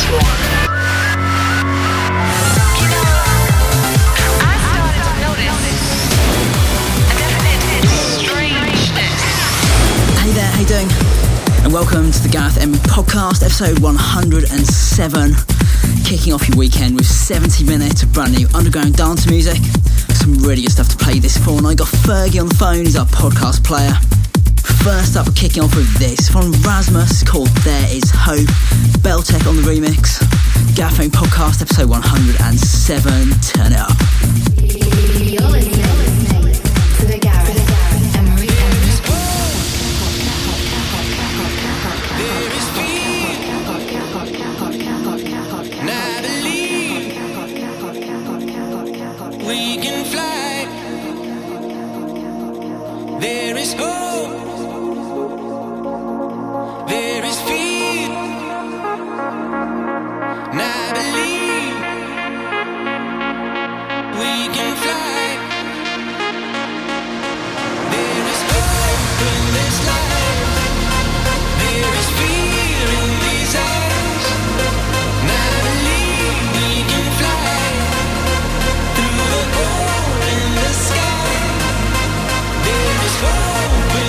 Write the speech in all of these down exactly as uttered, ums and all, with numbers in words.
Welcome to the Gareth Emery Podcast, episode one hundred seven, kicking off your weekend with seventy minutes of brand new underground dance music. Some really good stuff to play this for, and I got Fergie on the phone, he's our podcast player. First up, kicking off with this from Rasmus called There Is Hope, Beltec on the remix. Gareth Emery Podcast, episode one hundred seven, turn it up. You're listening to the Gareth Emery We can fly. There is hope. There is fear. And I believe we can fly. There is hope in this life. There is fear in these eyes. And I believe we can fly. Through the hole in the sky, there is hope.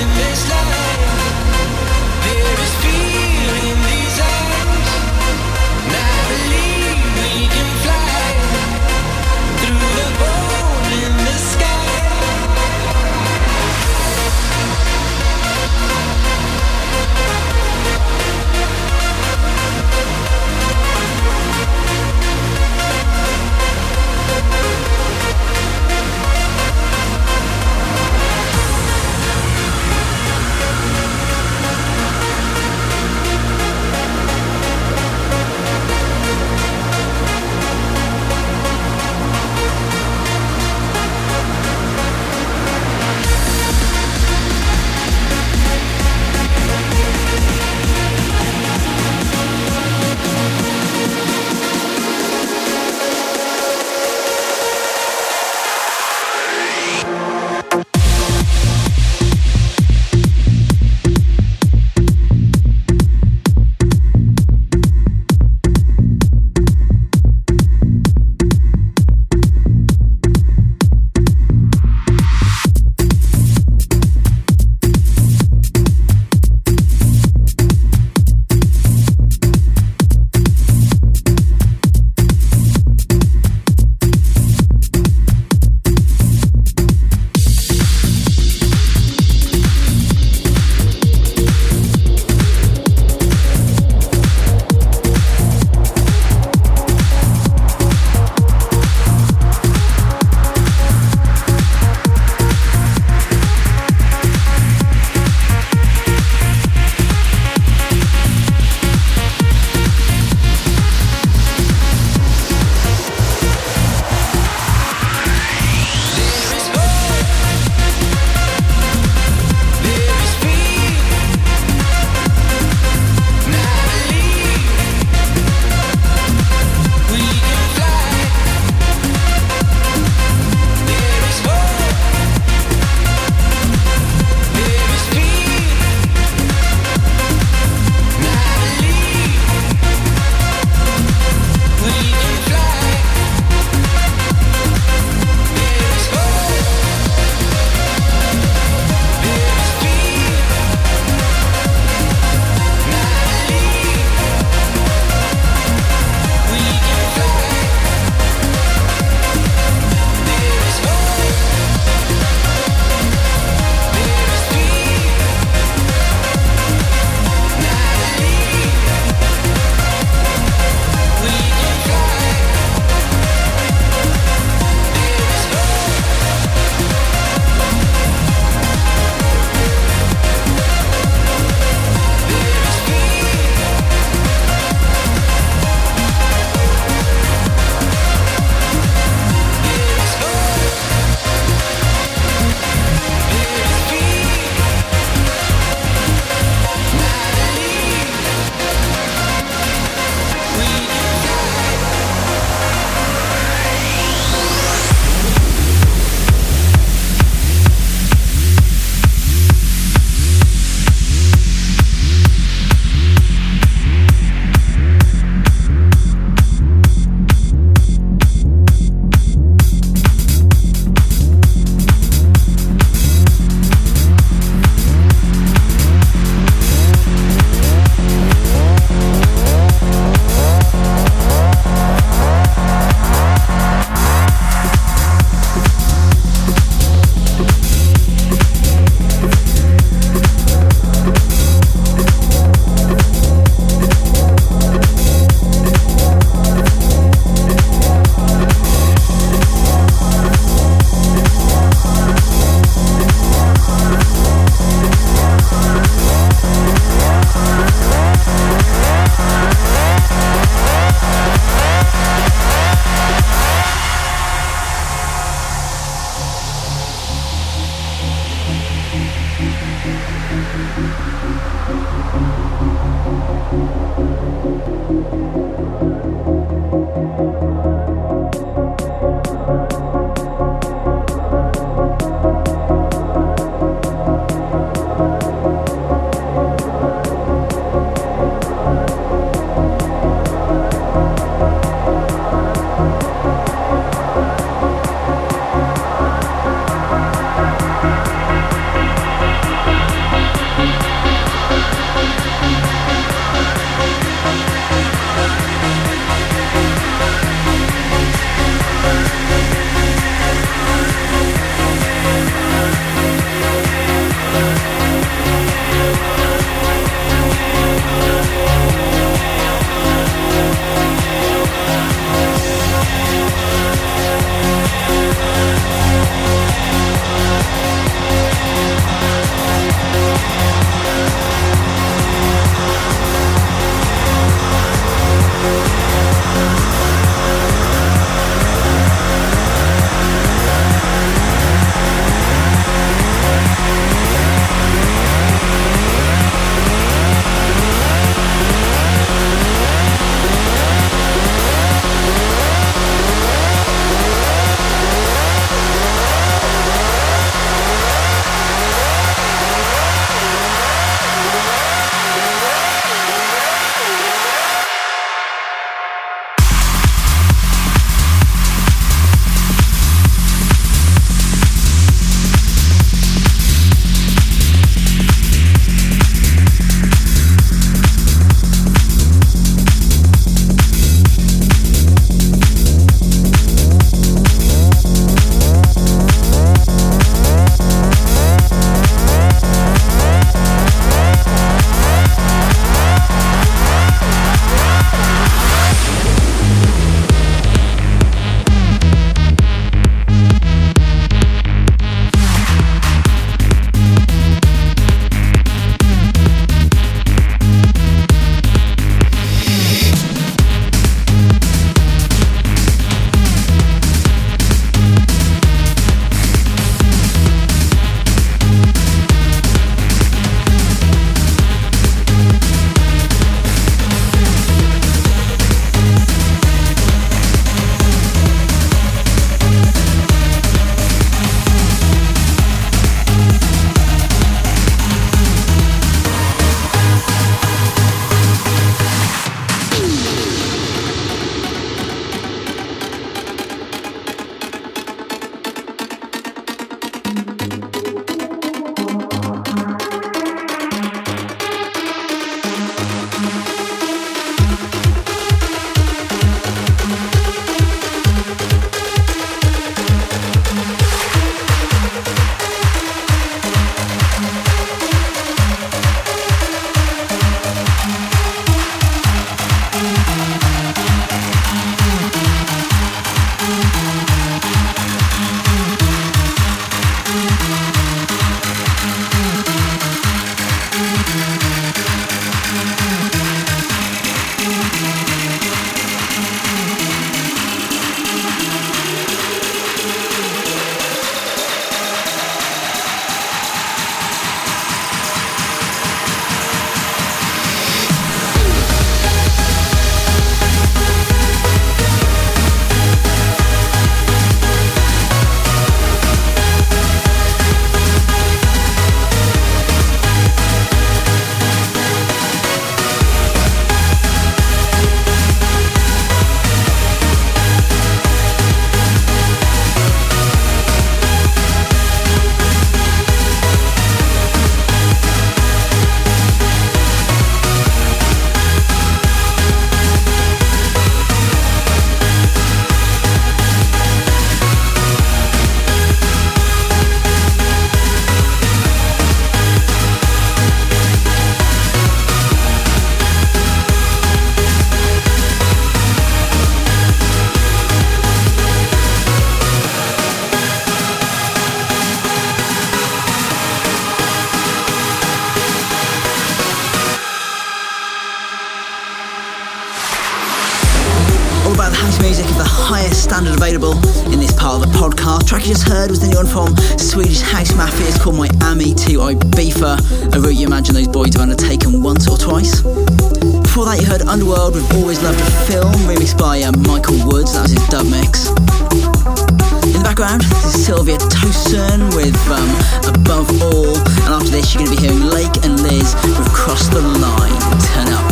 highest standard available in this part of the podcast. Track you just heard was the new one from Swedish House Mafia. It's called Miami to Ibiza, a route you imagine those boys have undertaken once or twice. Before that you heard Underworld with Always Loved a Film, remixed by uh, Michael Woods. That was his dub mix. In the background, this is Sylvia Tosin with um, Above All, and after this you're going to be hearing Lake and Liz with Cross the Line. Turn up.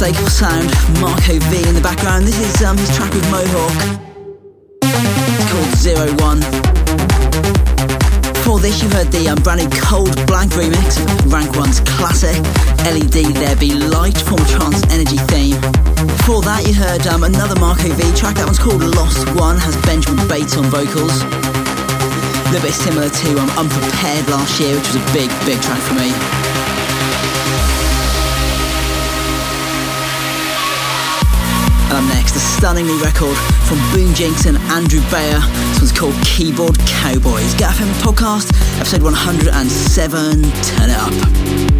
unmistakable sound. Marco V in the background. This is um, his track with Mohawk. It's called Zero One. Before this, you heard the um, brand new Cold Blank remix of Rank One's classic L E D There Be Light, former Trance Energy theme. Before that, you heard um, another Marco V track. That one's called Lost One, has Benjamin Bates on vocals. A little bit similar to um, Unprepared last year, which was a big, big track for me. And up next, a stunning new record from Boom Jinx and Andrew Bayer. This one's called Keyboard Cowboys. Get F M Podcast, episode one hundred seven. Turn it up.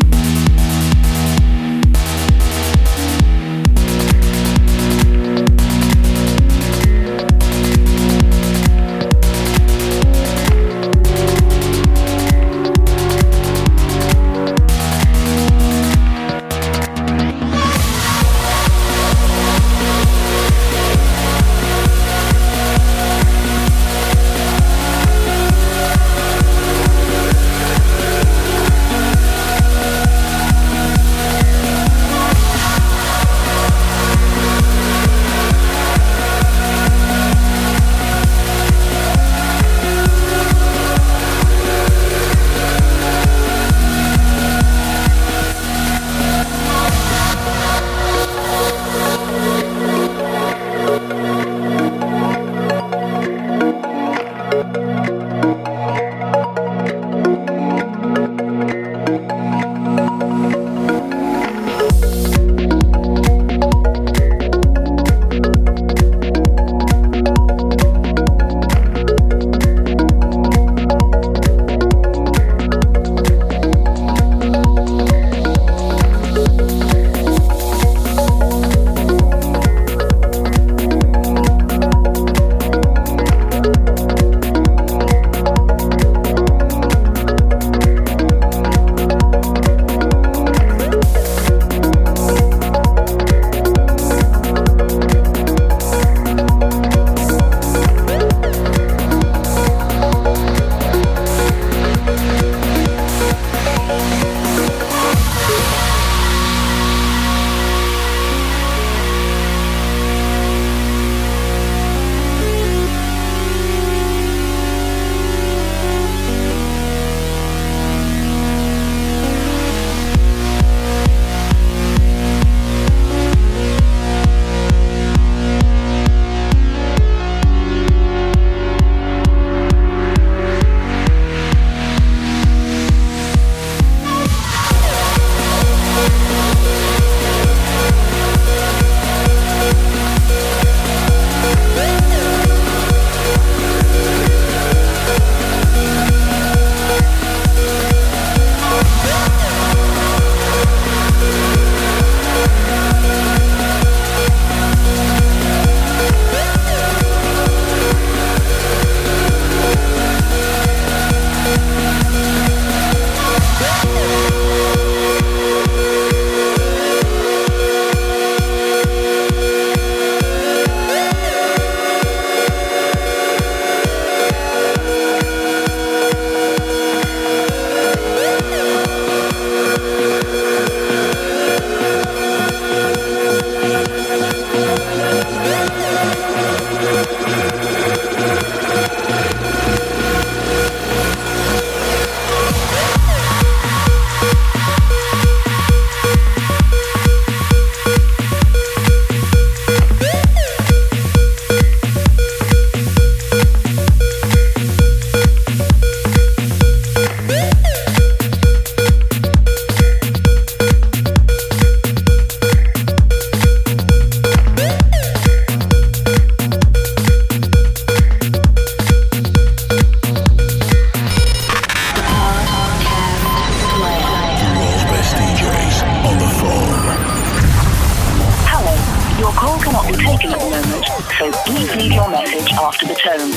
after the tone.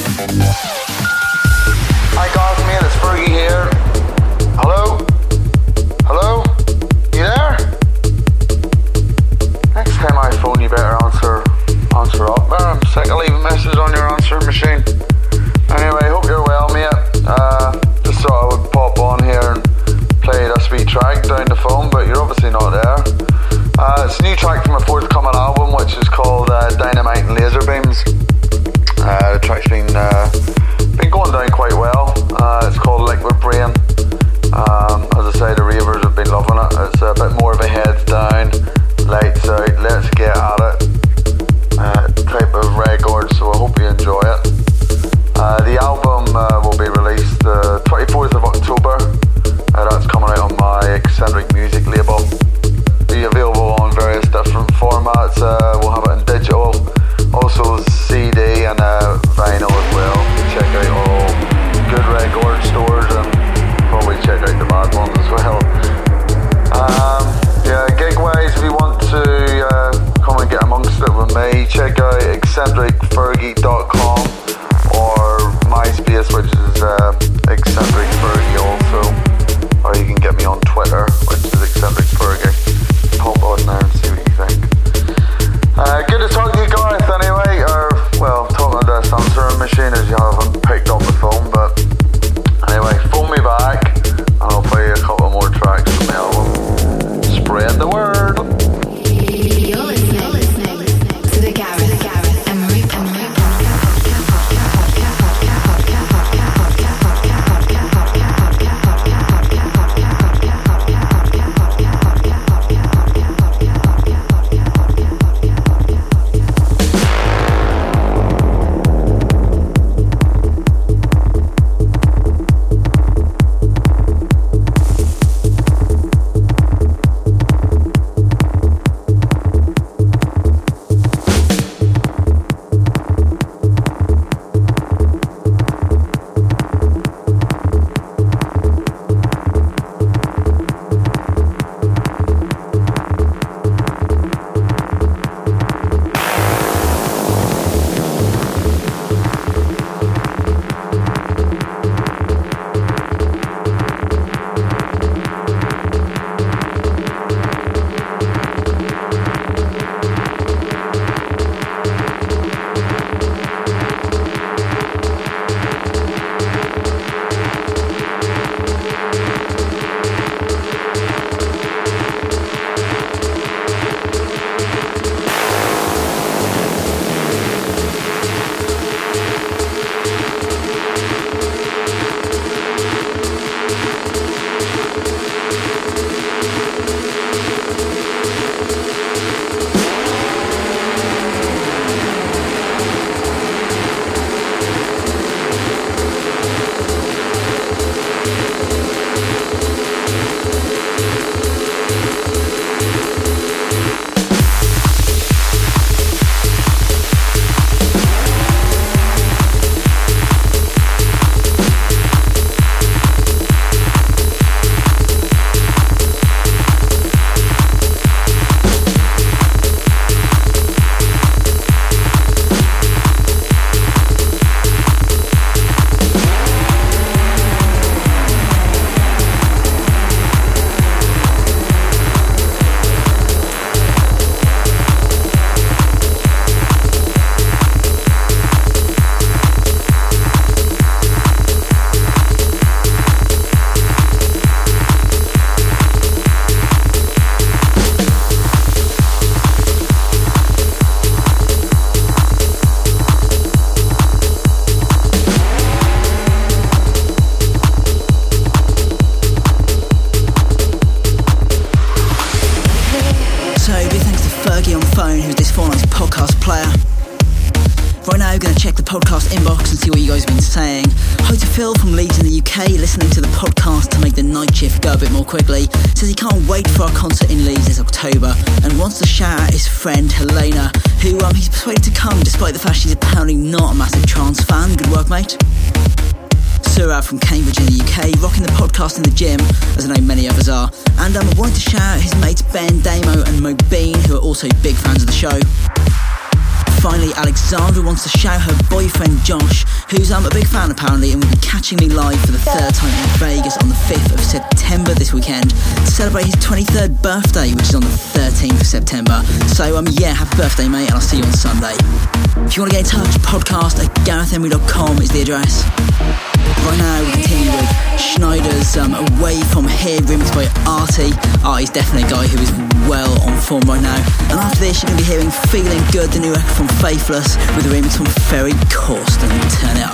Hi guys, mate, it's Fergie here. Hello? Hello? You there? Next time I phone, you better answer answer up there. I'm sick of leaving messages on your answering machine. Anyway, hope you're well, mate. Uh, just thought I would pop on here and play this wee track down the phone, but you're obviously not there. Uh, it's a new track Light and Laser Beams. Uh, the track's been uh, been going down quite well. Uh, it's called Liquid Brain. Um, as I say, the ravers have been loving it. It's a bit more of a heads down, lights out, let's get at it uh, type of record, so I hope you enjoy it. Uh, the album uh, will be released the twenty-fourth of October. Uh, that's coming out on my Eccentric Music label. Be available on various different formats. Uh, we'll have it in digital, also C D and uh, vinyl as well. Check out all good record stores and probably check out the bad ones as well. Um, yeah, gig-wise, if you want to uh, come and get amongst it with me, check out eccentric fergie dot com or MySpace, which is uh, Eccentric Fergie also, or you can get me on Twitter, which is Eccentric Fergie. Pop on there and see what you think. Uh, good to talk to you, Gareth, anyway, or, well, talking to this answering machine as you haven't picked up the phone, but anyway, phone me back and I'll play you a couple more tracks from the album. Spread the word. You're listening to the Gareth, Gareth Emery podcast inbox and see what you guys have been saying. Hi to Phil from Leeds in the U K, listening to the podcast to make the night shift go a bit more quickly. Says he can't wait for our concert in Leeds this October and wants to shout out his friend Helena, who um, he's persuaded to come despite the fact she's apparently not a massive trance fan. Good work, mate. Surab from Cambridge in the U K, rocking the podcast in the gym, as I know many others are. And um, I wanted to shout out his mates Ben Damo and Mo Bean, who are also big fans of the show. Finally, Alexandra wants to shout her boyfriend Josh, who's um, a big fan apparently, and will be catching me live for the third time in Vegas on the fifth of September this weekend to celebrate his twenty-third birthday, which is on the thirteenth of September. So um, yeah, happy birthday, mate, and I'll see you on Sunday. If you want to get in touch, podcast at gareth emery dot com is the address. Right now we continue with Schneider's um, Away From Here, remixed by Artie. Artie's definitely a guy who is well on form right now. And after this you're going to be hearing Feeling Good, the new record from Faithless, with a remix from Ferry Corsten. Turn it up.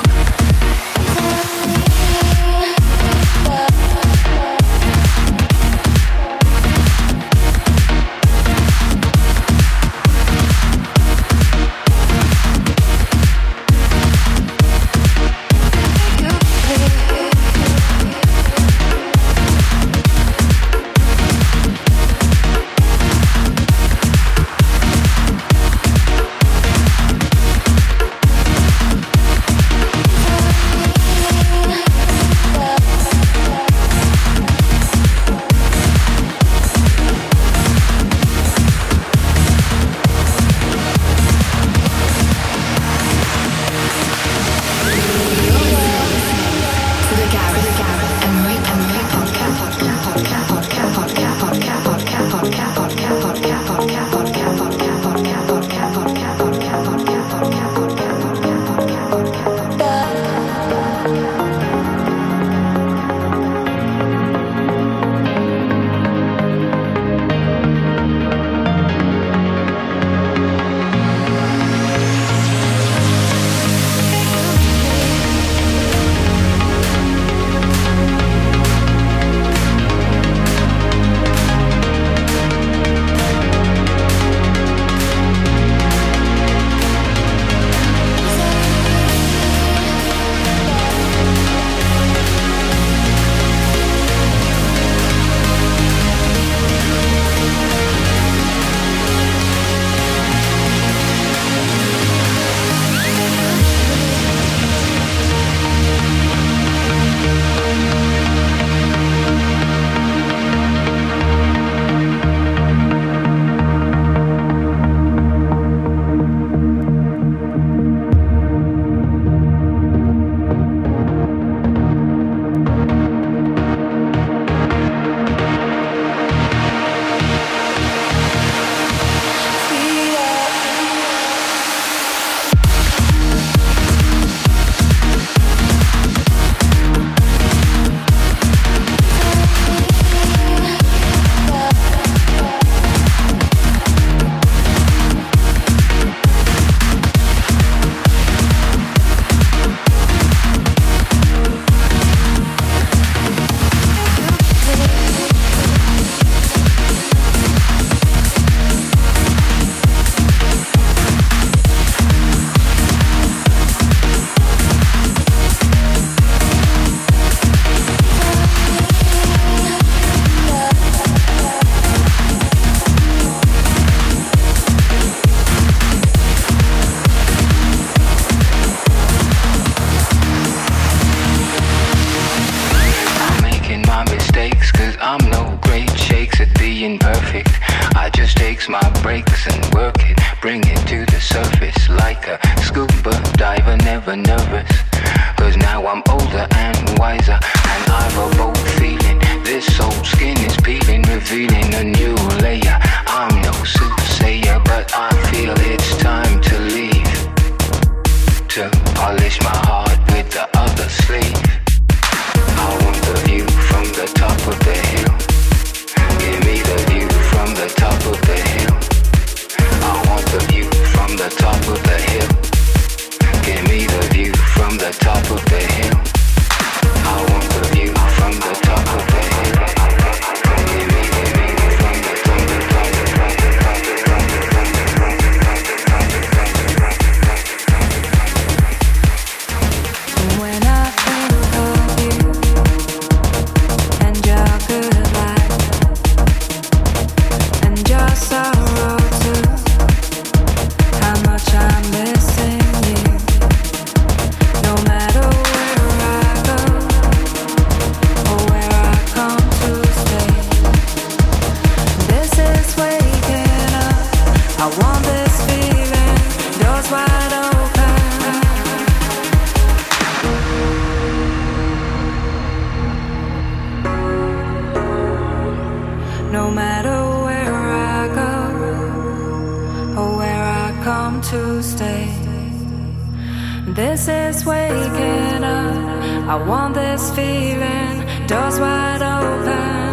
to stay. This is waking up. I want this feeling, doors wide open.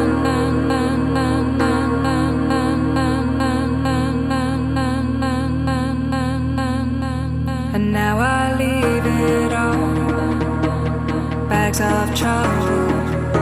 And now I leave it all, bags of trouble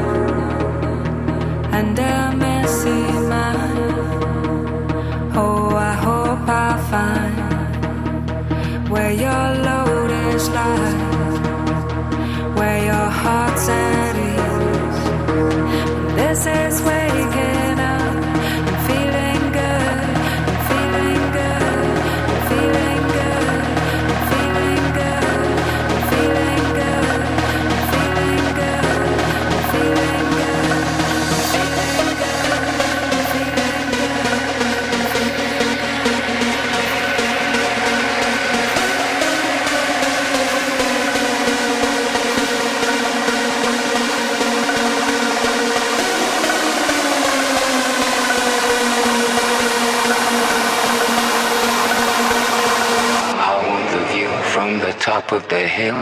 and a messy mind. Oh, I hope I find where your load is light, where your heart's at ease. This is waking up and feeling good, and feeling good, and feeling good, and feeling good, and feeling good, and feeling good, and feeling good, and feeling good, and feeling from the top of the hill.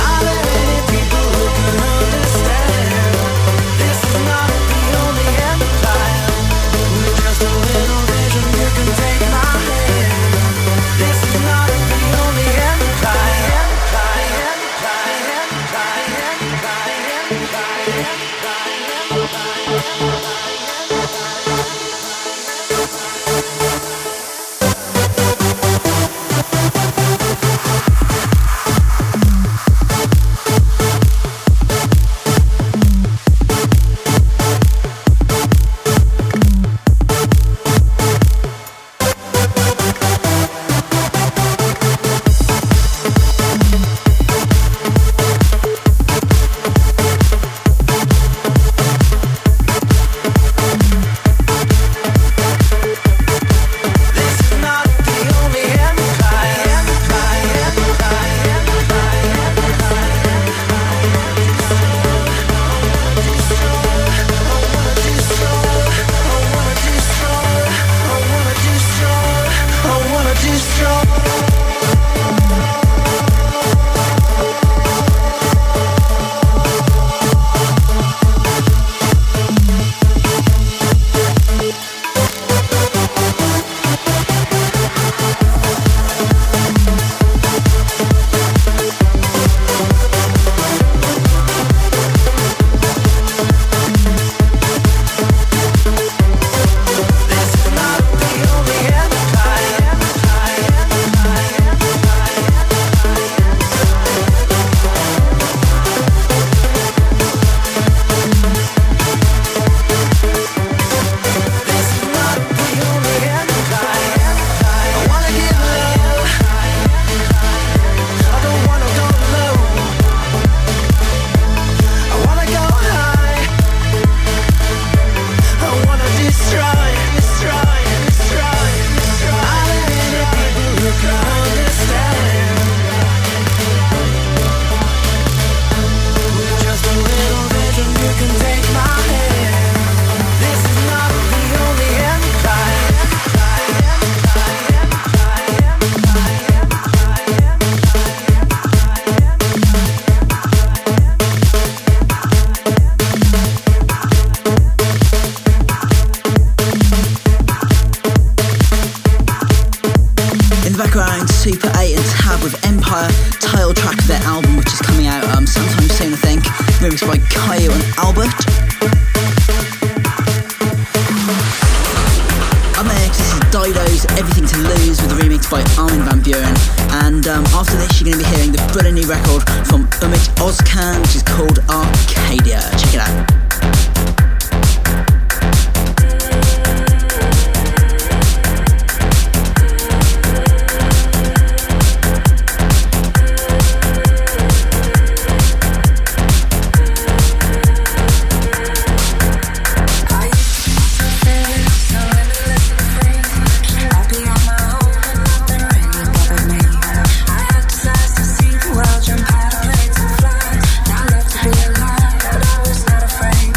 This is not the only end. Super eight and Tab with Empire, title track of their album, which is coming out um, sometime soon, I think. Remixed by Caio and Albert. Up next, this is Dido's Everything to Lose with a remix by Armin van Buuren. And um, after this, you're going to be hearing the brilliant new record from Umit Ozcan, which is called Arcadia. Check it out. Now left to be alive, but I was not afraid.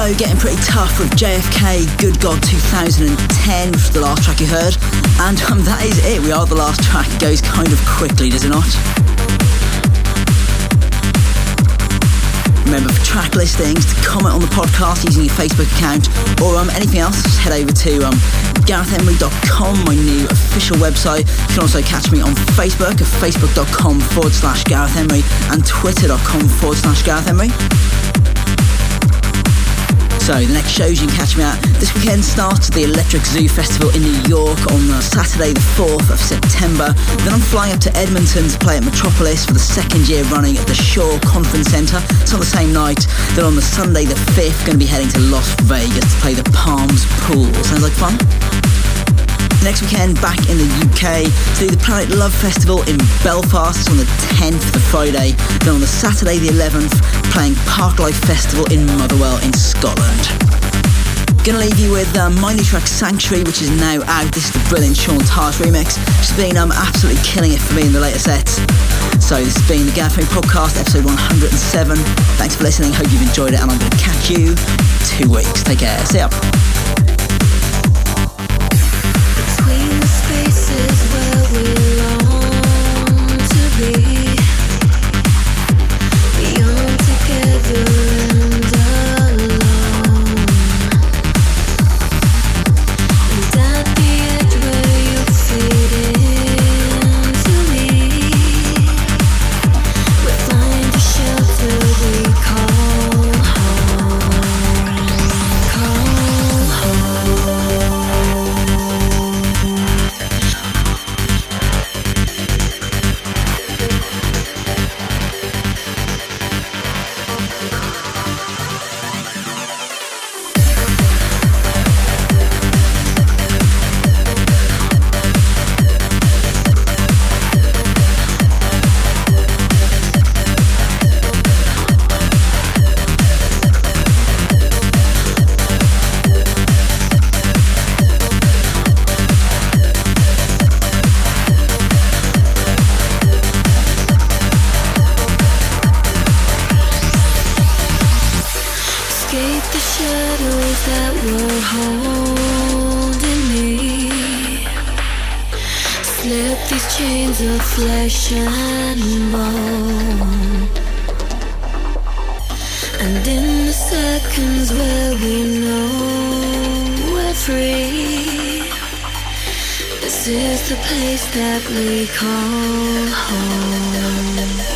show getting pretty tough with J F K, Good God two thousand ten, which was the last track you heard. And um, that is it, we are the last track. It goes kind of quickly, does it not? Remember, for track listings, to comment on the podcast using your Facebook account or um, anything else, just head over to um, gareth emery dot com, my new official website. You can also catch me on Facebook at facebook.com forward slash Gareth Emery and twitter.com forward slash Gareth Emery. So the next shows you can catch me at this weekend starts at the Electric Zoo Festival in New York on uh, Saturday the fourth of September. Then I'm flying up to Edmonton to play at Metropolis for the second year running at the Shaw Conference Centre. It's on the same night. Then on the Sunday the fifth, going to be heading to Las Vegas to play the Palms Pool. Sounds like fun? Next weekend, back in the U K to do the Planet Love Festival in Belfast. It's on the tenth, the Friday. Then on the Saturday the eleventh, playing Parklife Festival in Motherwell in Scotland. Gonna leave you with um, my new track Sanctuary, which is now out. This is the brilliant Sean Tars remix. She's been um, absolutely killing it for me in the later sets. So this has been the Gareth Emery Podcast, episode one hundred seven. Thanks for listening, hope you've enjoyed it, and I'm going to catch you two weeks. Take care, see ya. Spaces where we long to be, beyond together and alone, and at the edge where you fade into me, we find a shelter we call home, call home. Flesh and bone, and in the seconds where we know we're free, this is the place that we call home.